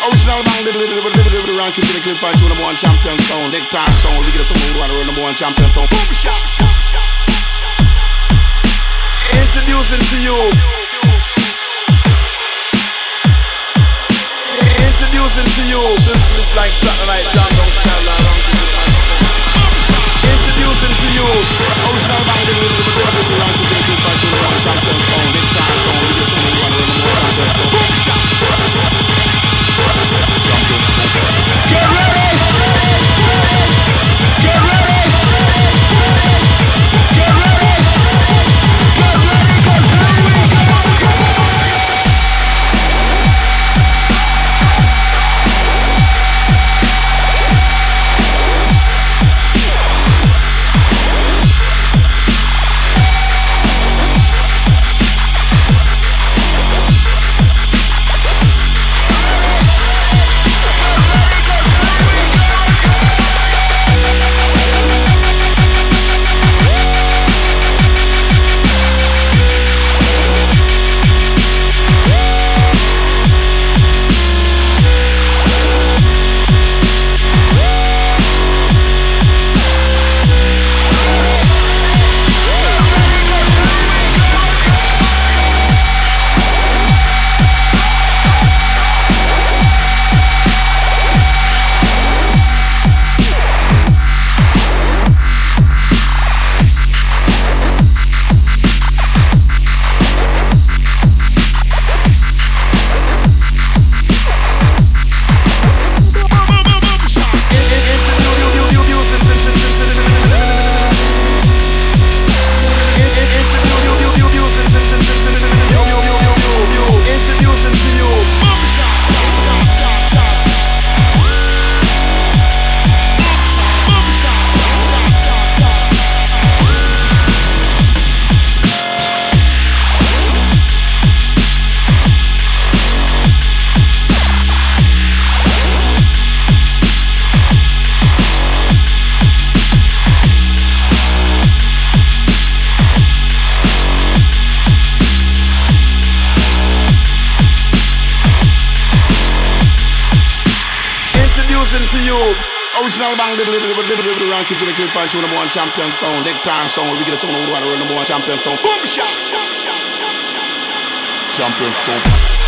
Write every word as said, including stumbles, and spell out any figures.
Original bang, the little bit of the ranking to the clip by two number one champion sound. They talk sound, we get some more one number one champion sound. Boom shot. Introducing to you. Introducing to you. This is like Saturday Night Jungle style. Introducing to you. Original bang, the little bit of the ranking to the clip by two number one champion sound. They talk sound, we get some more one number one champion sound. Boom shot. Get ready! Get ready! Get ready! Get ready, 'cause here we go! To you, original bang, the little bit of the ranking to the clip by two number one champion sound. They guitar sound, we get some number one champion sound. Boom shot, champion sound.